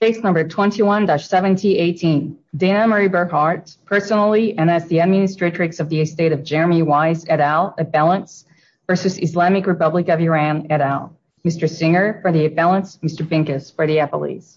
Case number 21-7018. Dana Marie Burkhart, personally and as the administratrix of the estate of Jeremy Wise et al., appellants, versus Islamic Republic of Iran et al. Mr. Singer for the appellants, Mr. Pincus for the appellees.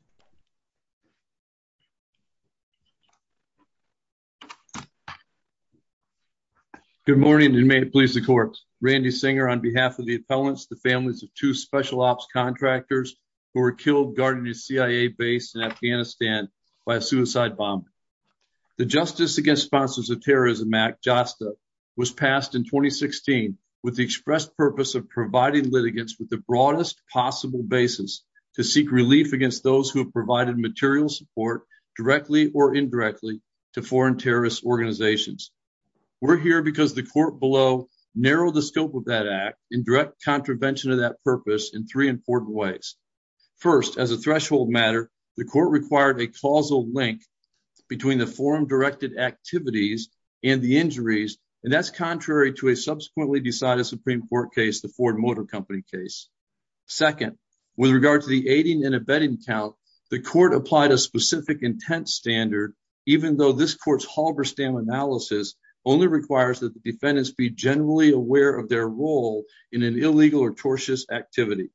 Good morning, and may it please the court. Randy Singer on behalf of the appellants, the families of two special ops contractors who were killed guarding a CIA base in Afghanistan by a suicide bomber. The Justice Against Sponsors of Terrorism Act, JASTA, was passed in 2016 with the express purpose of providing litigants with the broadest possible basis to seek relief against those who have provided material support, directly or indirectly, to foreign terrorist organizations. We're here because the court below narrowed the scope of that act in direct contravention of that purpose in three important ways. First, as a threshold matter, the court required a causal link between the forum-directed activities and the injuries, and that's contrary to a subsequently decided Supreme Court case, the Ford Motor Company case. Second, with regard to the aiding and abetting count, the court applied a specific intent standard, even though this court's Halberstam analysis only requires that the defendants be generally aware of their role in an illegal or tortious activity.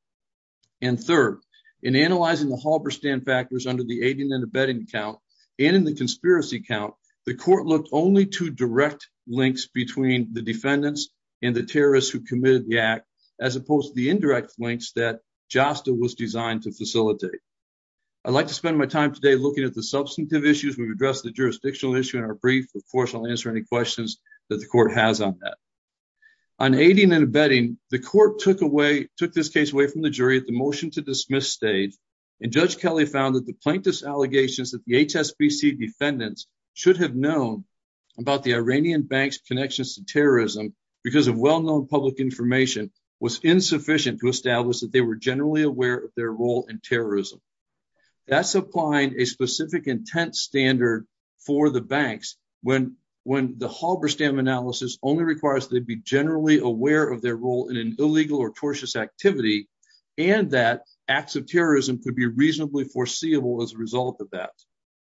And third, in analyzing the Halberstam factors under the aiding and abetting count and in the conspiracy count, the court looked only to direct links between the defendants and the terrorists who committed the act, as opposed to the indirect links that JASTA was designed to facilitate. I'd like to spend my time today looking at the substantive issues. We've addressed the jurisdictional issue in our brief. Of course, I'll answer any questions that the court has on that. On aiding and abetting, the court took this case away from the jury at the motion to dismiss stage, and Judge Kelly found that the plaintiff's allegations that the HSBC defendants should have known about the Iranian bank's connections to terrorism because of well-known public information was insufficient to establish that they were generally aware of their role in terrorism. That's applying a specific intent standard for the banks when the Halberstam analysis only requires that they be generally aware of their role in an illegal or tortious activity, and that acts of terrorism could be reasonably foreseeable as a result of that.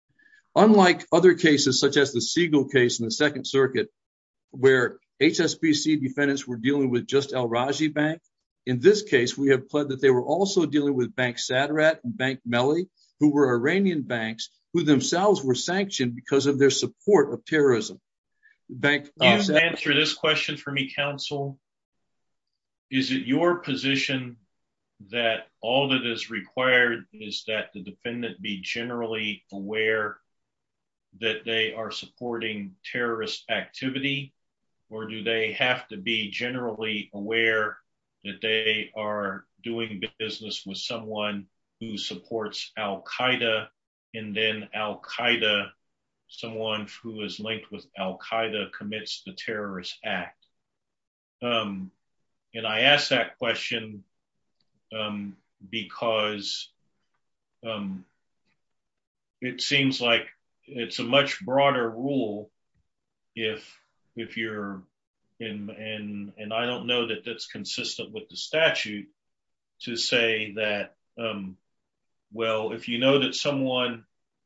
Unlike other cases, such as the Siegel case in the Second Circuit, where HSBC defendants were dealing with just Al-Raji Bank, in this case, we have pled that they were also dealing with Bank Sadrat and Bank Melli, who were Iranian banks who themselves were sanctioned because of their support of terrorism. Can you answer this question for me, counsel? Is it your position that all that is required is that the defendant be generally aware that they are supporting terrorist activity, or do they have to be generally aware that they are doing business with someone who supports Al-Qaeda, and then Al-Qaeda, someone who is linked with Al-Qaeda, commits the terrorist act? And I ask that question because it seems like it's a much broader rule if you're in, and I don't know that that's consistent with the statute, to say that, well, if you know that someone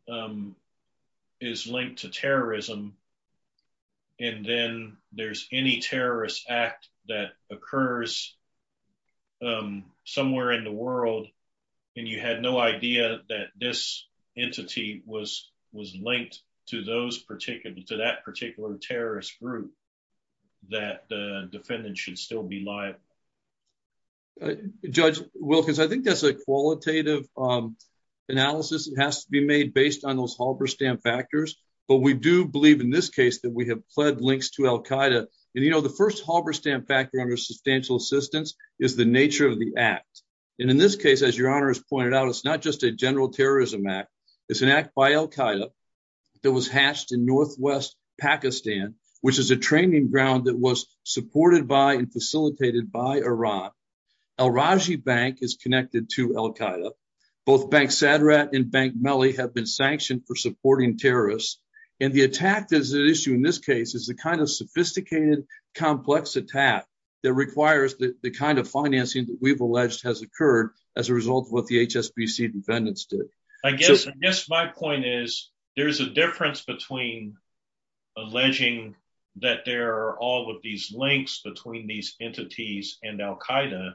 is linked to terrorism, and then there's any terrorist act that occurs somewhere in the world, and you had no idea that this entity was linked to that particular terrorist group, that the defendant should still be liable. Judge Wilkins, I think that's a qualitative analysis. It has to be made based on those Halberstam factors, but we do believe in this case that we have pled links to Al-Qaeda. And, the first Halberstam factor under substantial assistance is the nature of the act. And in this case, as Your Honor has pointed out, it's not just a general terrorism act. It's an act by Al-Qaeda that was hatched in northwest Pakistan, which is a training ground that was supported by and facilitated by Iran. Al-Raji Bank is connected to Al-Qaeda. Both Bank Sadrat and Bank Melli have been sanctioned for supporting terrorists. And the attack that is at issue in this case is the kind of sophisticated, complex attack that requires the kind of financing that we've alleged has occurred as a result of what the HSBC defendants did. I guess my point is there's a difference between alleging that there are all of these links between these entities and Al-Qaeda,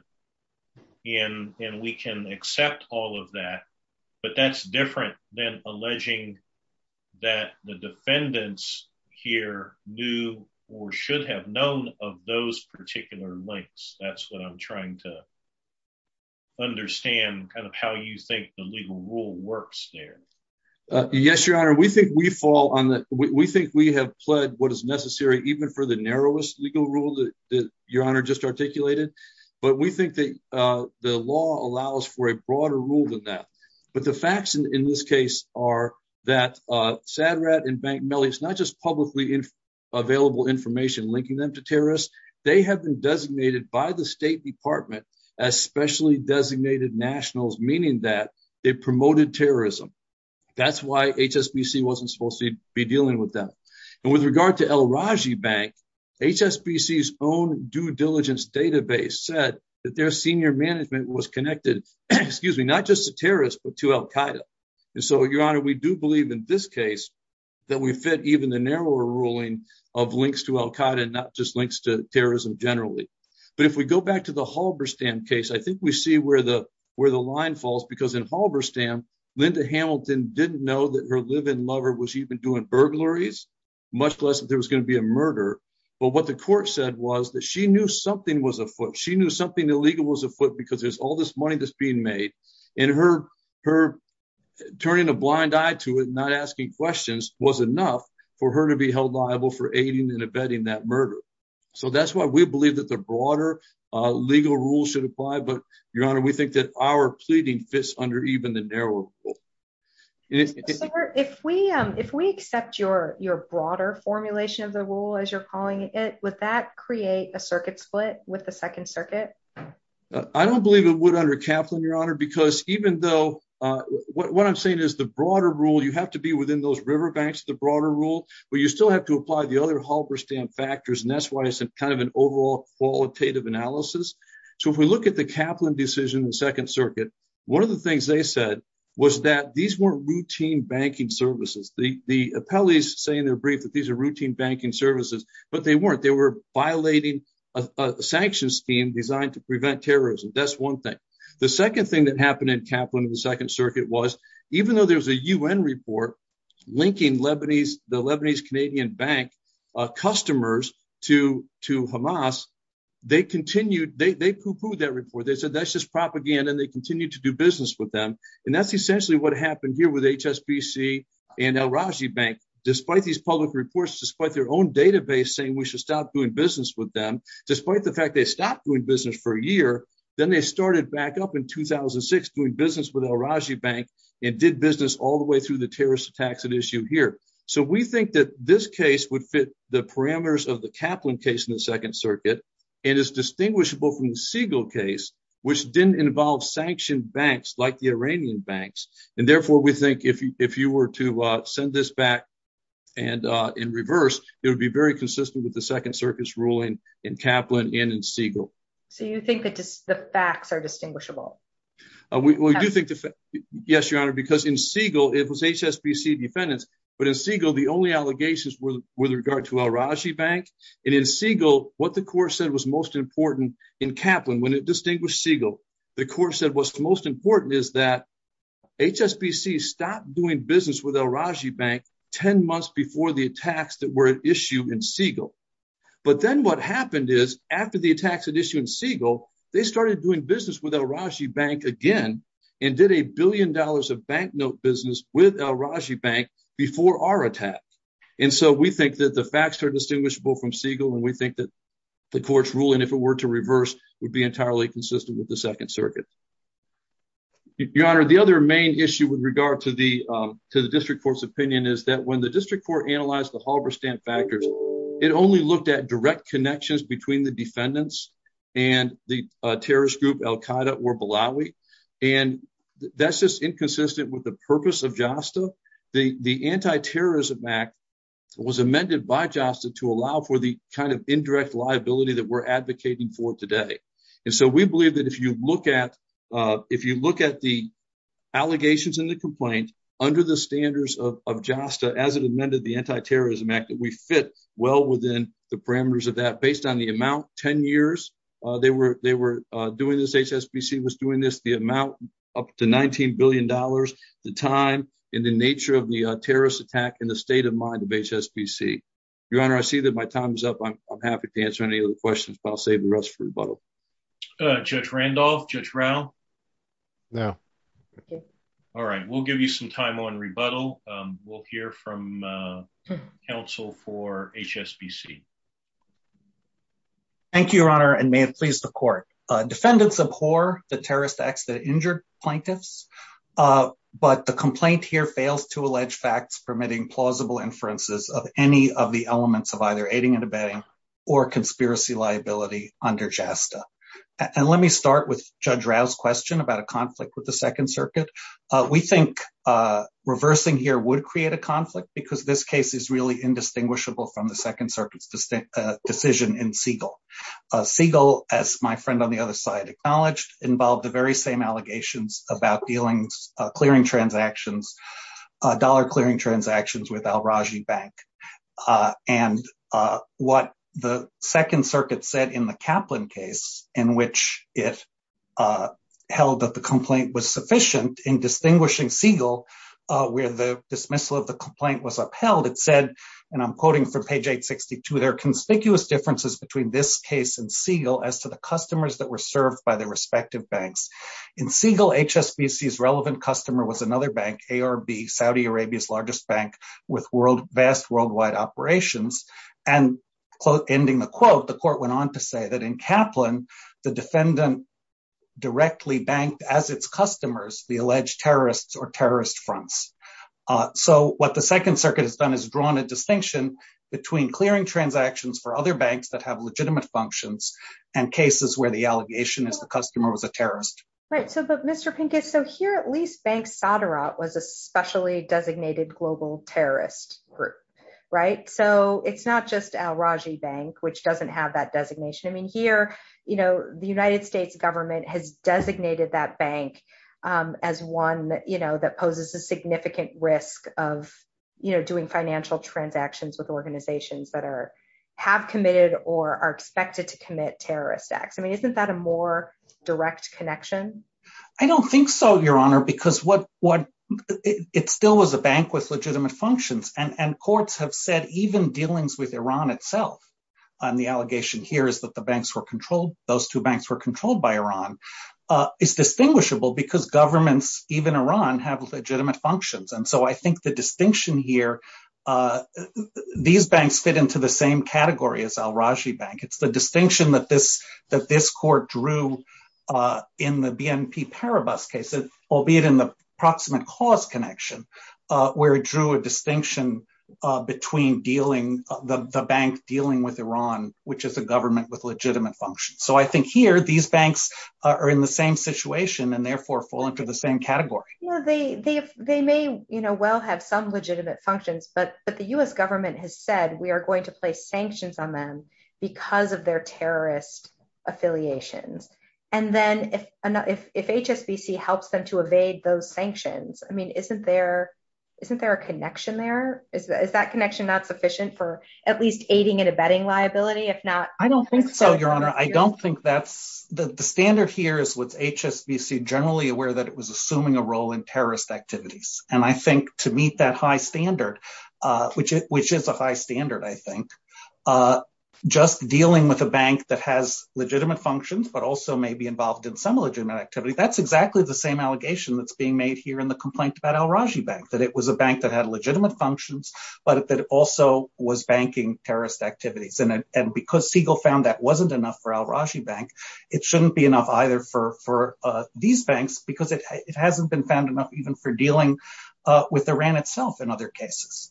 and we can accept all of that, but that's different than alleging that the defendants here knew or should have known of those particular links. That's what I'm trying to understand, kind of how you think the legal rule works there. Yes, Your Honor. We think we fall on we think we have pled what is necessary, even for the narrowest legal rule that Your Honor just articulated. But we think that the law allows for a broader rule than that. But the facts in this case are that Sadrat and Bank Melli, it's not just publicly available information linking them to terrorists. They have been designated by the State Department as specially designated nationals, meaning that they promoted terrorism. That's why HSBC wasn't supposed to be dealing with them. And with regard to El Raji Bank, HSBC's own due diligence database said that their senior management was connected, not just to terrorists, but to Al-Qaeda. And so, Your Honor, we do believe in this case that we fit even the narrower ruling of links to Al-Qaeda and not just links to terrorism generally. But if we go back to the Halberstam case, I think we see where the line falls, because in Halberstam, Linda Hamilton didn't know that her live-in lover was even doing burglaries, much less that there was going to be a murder. But what the court said was that she knew something was afoot. She knew something illegal was afoot because there's all this money that's being made. And her turning a blind eye to it, not asking questions, was enough for her to be held liable for aiding and abetting that murder. So that's why we believe that the broader legal rules should apply. But, Your Honor, we think that our pleading fits under even the narrower rule. Sir, if we accept your broader formulation of the rule, as you're calling it, would that create a circuit split with the Second Circuit? I don't believe it would under Kaplan, Your Honor, because even though what I'm saying is the broader rule, you have to be within those riverbanks of the broader rule, but you still have to apply the other Halberstam factors, and that's why it's kind of an overall qualitative analysis. So if we look at the Kaplan decision in the Second Circuit, one of the things they said was that these weren't routine banking services. The appellees say in their brief that these are routine banking services, but they weren't. They were violating a sanction scheme designed to prevent terrorism. That's one thing. The second thing that happened in Kaplan in the Second Circuit was, even though there was a UN report linking the Lebanese Canadian bank customers to Hamas, they poo-pooed that report. They said that's just propaganda, and they continued to do business with them. And that's essentially what happened here with HSBC and El Raji Bank. Despite these public reports, despite their own database saying we should stop doing business with them, despite the fact they stopped doing business for a year, then they started back up in 2006 doing business with El Raji Bank and did business all the way through the terrorist attacks at issue here. So we think that this case would fit the parameters of the Kaplan case in the Second Circuit and is distinguishable from the Siegel case, which didn't involve sanctioned banks like the Iranian banks. And therefore, we think if you were to send this back and in reverse, it would be very consistent with the Second Circuit's ruling in Kaplan and in Siegel. So you think that the facts are distinguishable? We do think yes, Your Honor, because in Siegel, it was HSBC defendants, but in Siegel, the only allegations were with regard to El Raji Bank. And in Siegel, what the court said was most important in Kaplan, when it distinguished Siegel, the court said what's most important is that HSBC stopped doing business with El Raji Bank 10 months before the attacks that were at issue in Siegel. But then what happened is, after the attacks at issue in Siegel, they started doing business with El Raji Bank again and did $1 billion of banknote business with El Raji Bank before our attack. And so we think that the facts are distinguishable from Siegel, and we think that the court's ruling, if it were to reverse, would be entirely consistent with the Second Circuit. Your Honor, the other main issue with regard to the district court's opinion is that when the district court analyzed the Halberstam factors, it only looked at direct connections between the defendants and the terrorist group Al-Qaeda or Balawi. And that's just inconsistent with the purpose of JASTA. The Anti-Terrorism Act was amended by JASTA to allow for the kind of indirect liability that we're advocating for today. And so we believe that if you look at the allegations in the complaint under the standards of JASTA as it amended the Anti-Terrorism Act, that we fit well within the parameters of that based on the amount, 10 years. They were doing this, HSBC was doing this, the amount up to $19 billion, the time and the nature of the terrorist attack and the state of mind of HSBC. Your Honor, I see that my time is up. I'm happy to answer any other questions, but I'll save the rest for rebuttal. Judge Randolph, Judge Rao? No. Okay. All right, we'll give you some time on rebuttal. We'll hear from counsel for HSBC. Thank you, Your Honor, and may it please the court. Defendants abhor the terrorist acts that injured plaintiffs, but the complaint here fails to allege facts permitting plausible inferences of any of the elements of either aiding and abetting or conspiracy liability under JASTA. And let me start with Judge Rao's question about a conflict with the Second Circuit. We think reversing here would create a conflict because this case is really indistinguishable from the Second Circuit's decision in Siegel. Siegel, as my friend on the other side acknowledged, involved the very same allegations about dealings, clearing transactions, dollar clearing transactions with Al-Raji Bank. And what the Second Circuit said in the Kaplan case, in which it held that the complaint was sufficient in distinguishing Siegel, where the dismissal of the complaint was upheld, it said, and I'm quoting from page 862, there are conspicuous differences between this case and Siegel as to the customers that were served by the respective banks. In Siegel, HSBC's relevant customer was another bank, ARB, Saudi Arabia's largest bank with vast worldwide operations. And ending the quote, the court went on to say that in Kaplan, the defendant directly banked as its customers the alleged terrorists or terrorist fronts. So what the Second Circuit has done is drawn a distinction between clearing transactions for other banks that have legitimate functions and cases where the allegation is the customer was a terrorist. Right. So, but Mr. Pincus, so here at least Bank Saderat was a specially designated global terrorist group, right? So it's not just Al-Raji Bank, which doesn't have that designation. I mean, here, you know, the United States government has designated that bank as one, you know, that poses a significant risk of, you know, doing financial transactions with organizations that have committed or are expected to commit terrorist acts. I mean, isn't that a more direct connection? I don't think so, Your Honor, because it still was a bank with legitimate functions, and courts have said even dealings with Iran itself, and the allegation here is that those two banks were controlled by Iran, is distinguishable because governments, even Iran, have legitimate functions. And so I think the distinction here, these banks fit into the same category as Al-Raji Bank. It's the distinction that this court drew in the BNP Paribas case, albeit in the proximate cause connection, where it drew a distinction between the bank dealing with Iran, which is a government with legitimate functions. So I think here these banks are in the same situation and therefore fall into the same category. You know, they may, you know, well have some legitimate functions, but the U.S. government has said we are going to place sanctions on them because of their terrorist affiliations. And then if HSBC helps them to evade those sanctions, I mean, isn't there a connection there? Is that connection not sufficient for at least aiding and abetting liability? If not, I don't think so, Your Honor. I don't think that's the standard here is with HSBC generally aware that it was assuming a role in terrorist activities. And I think to meet that high standard, which is a high standard, I think, just dealing with a bank that has legitimate functions, but also may be involved in some legitimate activity. That's exactly the same allegation that's being made here in the complaint about Al-Raji Bank, that it was a bank that had legitimate functions, but that it also was banking terrorist activities. And because Siegel found that wasn't enough for Al-Raji Bank, it shouldn't be enough either for these banks, because it hasn't been found enough even for dealing with Iran itself in other cases.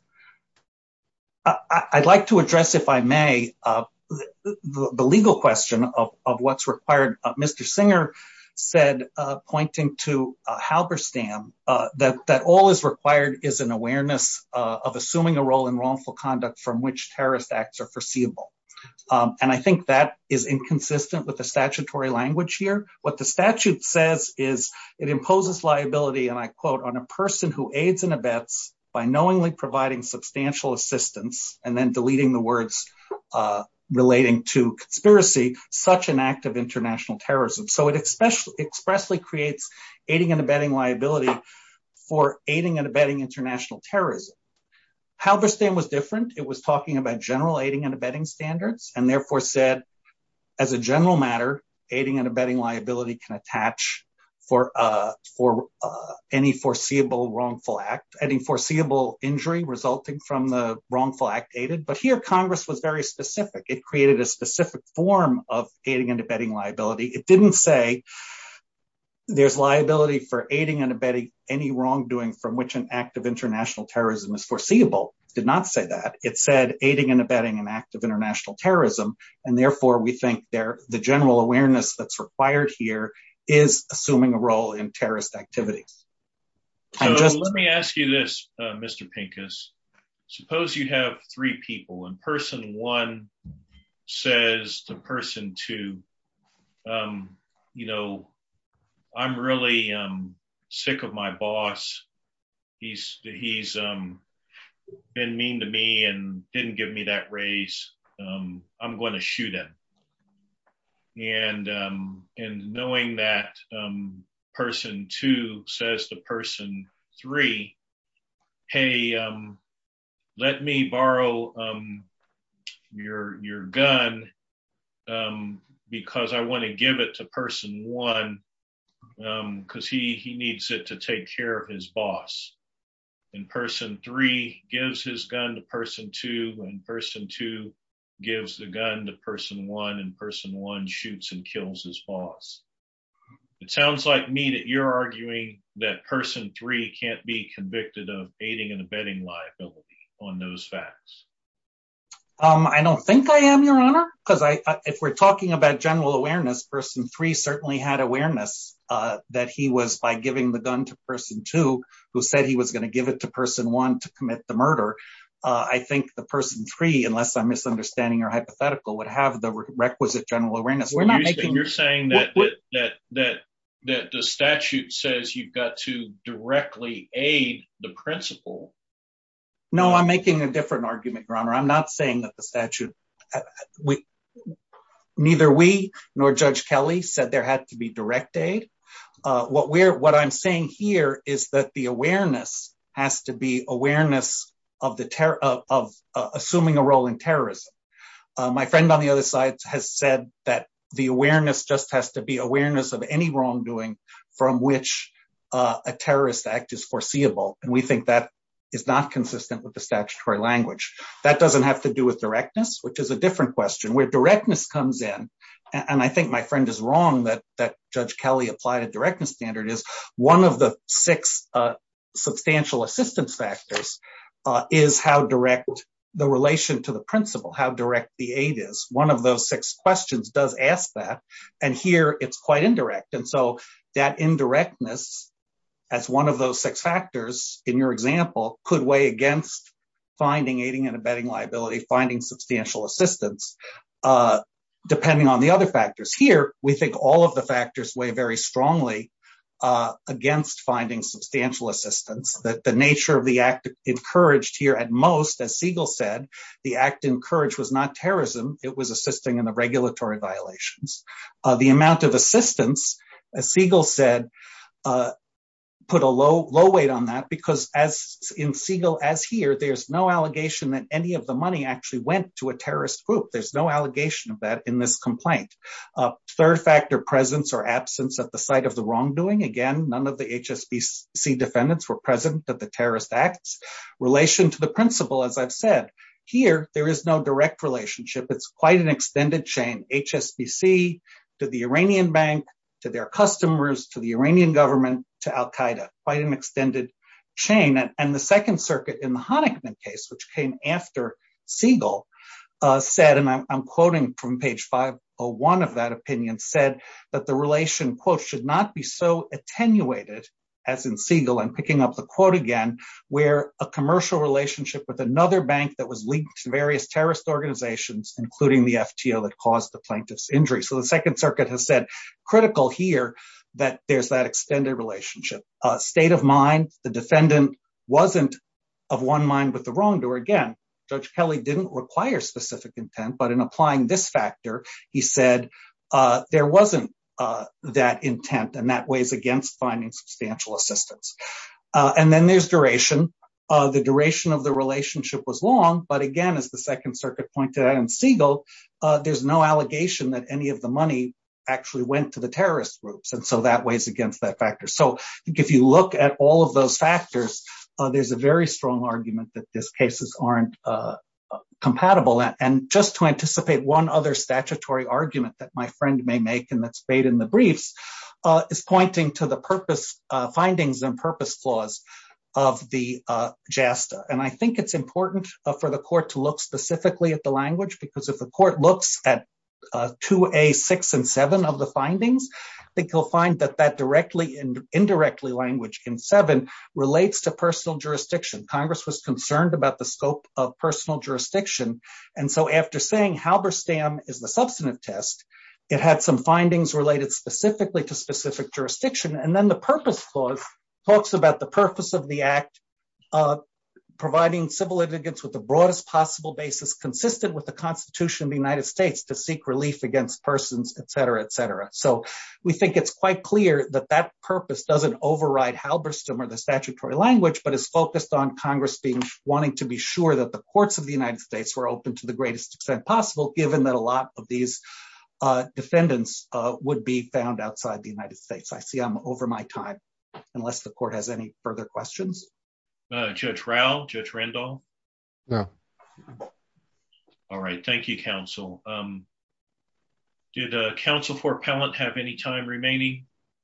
I'd like to address, if I may, the legal question of what's required. Mr. Singer said, pointing to Halberstam, that all is required is an awareness of assuming a role in wrongful conduct from which terrorist acts are foreseeable. And I think that is inconsistent with the statutory language here. What the statute says is it imposes liability, and I quote, on a person who aids and abets by knowingly providing substantial assistance, and then deleting the words relating to conspiracy, such an act of international terrorism. So it expressly creates aiding and abetting liability for aiding and abetting international terrorism. Halberstam was different. It was talking about general aiding and abetting standards, and therefore said, as a general matter, aiding and abetting liability can attach for any foreseeable wrongful act, any foreseeable injury resulting from the wrongful act aided. But here, Congress was very specific. It created a specific form of aiding and abetting liability. It didn't say there's liability for aiding and abetting any wrongdoing from which an act of international terrorism is foreseeable. It did not say that. It said aiding and abetting an act of international terrorism, and therefore we think the general awareness that's required here is assuming a role in terrorist activities. So let me ask you this, Mr. Pincus. Suppose you have three people, and person one says to person two, I'm really sick of my boss. He's been mean to me and didn't give me that raise. I'm going to shoot him. And knowing that person two says to person three, hey, let me borrow your gun because I want to give it to person one because he needs it to take care of his boss. And person three gives his gun to person two, and person two gives the gun to person one, and person one shoots and kills his boss. It sounds like me that you're arguing that person three can't be convicted of aiding and abetting liability on those facts. I don't think I am, Your Honor, because if we're talking about general awareness, person three certainly had awareness that he was, by giving the gun to person two, who said he was going to give it to person one to commit the murder. I think the person three, unless I'm misunderstanding your hypothetical, would have the requisite general awareness. You're saying that the statute says you've got to directly aid the principal. No, I'm making a different argument, Your Honor. I'm not saying that the statute, neither we nor Judge Kelly said there had to be direct aid. What I'm saying here is that the awareness has to be awareness of assuming a role in terrorism. My friend on the other side has said that the awareness just has to be awareness of any wrongdoing from which a terrorist act is foreseeable. And we think that is not consistent with the statutory language. That doesn't have to do with directness, which is a different question. Where directness comes in, and I think my friend is wrong that Judge Kelly applied a directness standard, is one of the 6 substantial assistance factors is how direct the relation to the principal, how direct the aid is. One of those 6 questions does ask that, and here it's quite indirect. And so that indirectness, as one of those 6 factors in your example, could weigh against finding aiding and abetting liability, finding substantial assistance, depending on the other factors. Here, we think all of the factors weigh very strongly against finding substantial assistance. That the nature of the act encouraged here at most, as Siegel said, the act encouraged was not terrorism, it was assisting in the regulatory violations. The amount of assistance, as Siegel said, put a low weight on that, because as in Siegel, as here, there's no allegation that any of the money actually went to a terrorist group. There's no allegation of that in this complaint. Third factor, presence or absence at the site of the wrongdoing. Again, none of the HSBC defendants were present at the terrorist acts. Relation to the principal, as I've said, here, there is no direct relationship. It's quite an extended chain. HSBC to the Iranian bank, to their customers, to the Iranian government, to Al-Qaeda, quite an extended chain. And the Second Circuit in the Honickman case, which came after Siegel, said, and I'm quoting from page 501 of that opinion, said that the relation, quote, should not be so attenuated as in Siegel, and picking up the quote again, where a commercial relationship with another bank that was linked to various terrorist organizations, including the FTO that caused the plaintiff's injury. So the Second Circuit has said critical here that there's that extended relationship. State of mind, the defendant wasn't of one mind with the wrongdoer. Again, Judge Kelly didn't require specific intent, but in applying this factor, he said there wasn't that intent, and that weighs against finding substantial assistance. And then there's duration. The duration of the relationship was long, but again, as the Second Circuit pointed out in Siegel, there's no allegation that any of the money actually went to the terrorist groups, and so that weighs against that factor. So I think if you look at all of those factors, there's a very strong argument that these cases aren't compatible. And just to anticipate one other statutory argument that my friend may make and that's made in the briefs is pointing to the purpose findings and purpose clause of the JASTA. And I think it's important for the court to look specifically at the language, because if the court looks at 2A, 6, and 7 of the findings, I think you'll find that directly and indirectly language in 7 relates to personal jurisdiction. Congress was concerned about the scope of personal jurisdiction. And so after saying Halberstam is the substantive test, it had some findings related specifically to specific jurisdiction. And then the purpose clause talks about the purpose of the act, providing civil litigants with the broadest possible basis consistent with the Constitution of the United States to seek relief against persons, et cetera, et cetera. So we think it's quite clear that that purpose doesn't override Halberstam or the statutory language, but is focused on Congress wanting to be sure that the courts of the United States were open to the greatest extent possible, given that a lot of these defendants would be found outside the United States. I see I'm over my time, unless the court has any further questions. Judge Rao, Judge Randolph? No. All right. Thank you, counsel. Did counsel for appellant have any time remaining?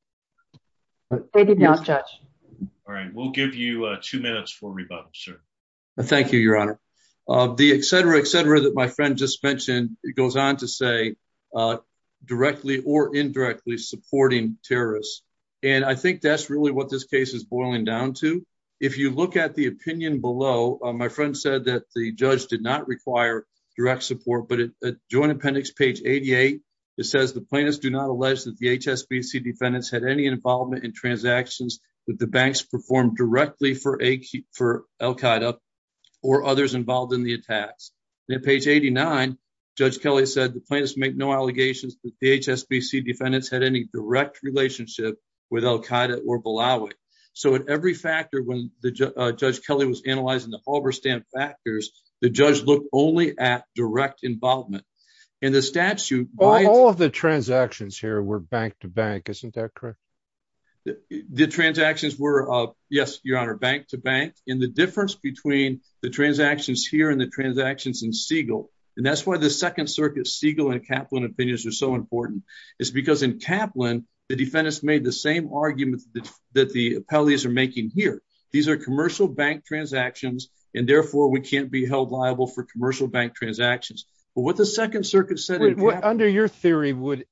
They did not, Judge. All right. We'll give you 2 minutes for rebuttal, sir. Thank you, Your Honor. The et cetera that my friend just mentioned, it goes on to say directly or indirectly supporting terrorists. And I think that's really what this case is boiling down to. If you look at the opinion below, my friend said that the judge did not require direct support, but at Joint Appendix page 88, it says the plaintiffs do not allege that the HSBC defendants had any involvement in transactions that the banks performed directly for Al-Qaeda or others involved in the attacks. And at page 89, Judge Kelly said the plaintiffs make no allegations that the HSBC defendants had any direct relationship with Al-Qaeda or Balawi. So at every factor, when the Judge Kelly was analyzing the Halberstam factors, the judge looked only at direct involvement. In the statute, all of the transactions here were bank to bank, isn't that correct? The transactions were, yes, Your Honor, bank to bank. And the difference between the transactions here and the transactions in Siegel, and that's why the Second Circuit Siegel and Kaplan opinions are so important, is because in Kaplan, the defendants made the same argument that the appellees are making here. These are commercial bank transactions, and therefore we can't be held liable for commercial bank transactions. But what the Second Circuit said in Kaplan, under your theory, would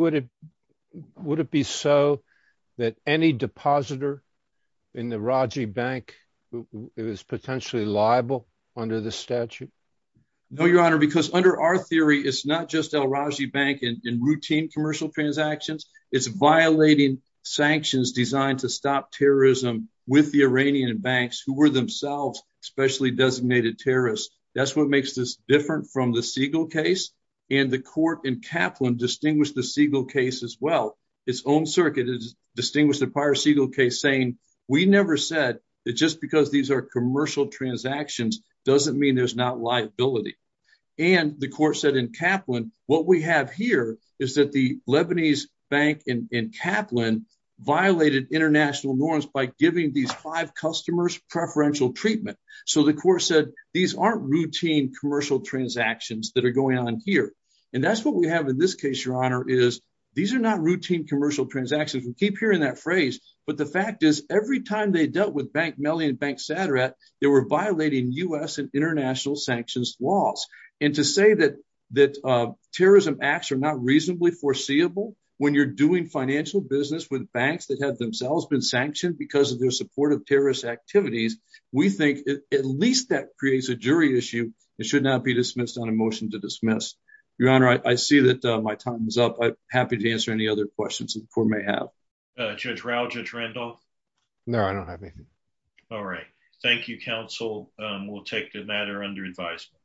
it be so that any depositor in the Raji Bank is potentially liable under the statute? No, Your Honor, because under our theory, it's not just Al-Raji Bank in routine commercial transactions. It's violating sanctions designed to stop terrorism with the Iranian banks who were themselves specially designated terrorists. That's what makes this different from the Siegel case. And the court in Kaplan distinguished the Siegel case as well. Its own circuit has distinguished the prior Siegel case, saying, we never said that just because these are commercial transactions doesn't mean there's not liability. And the court said in Kaplan, what we have here is that the Lebanese bank in Kaplan violated international norms by giving these 5 customers preferential treatment. So the court said, these aren't routine commercial transactions that are going on here. And that's what we have in this case, Your Honor, is these are not routine commercial transactions. We keep hearing that phrase, but the fact is every time they dealt with Bank Melli and Bank Saderat, they were violating U.S. and international sanctions laws. And to say that terrorism acts are not reasonably foreseeable when you're doing financial business with banks that have themselves been sanctioned because of their support of terrorist activities, we think at least that creates a jury issue. It should not be dismissed on a motion to dismiss. Your Honor, I see that my time is up. I'm happy to answer any other questions that the court may have. Judge Rao, Judge Randolph? No, I don't have anything. All right. Thank you, counsel. We'll take the matter under advisement.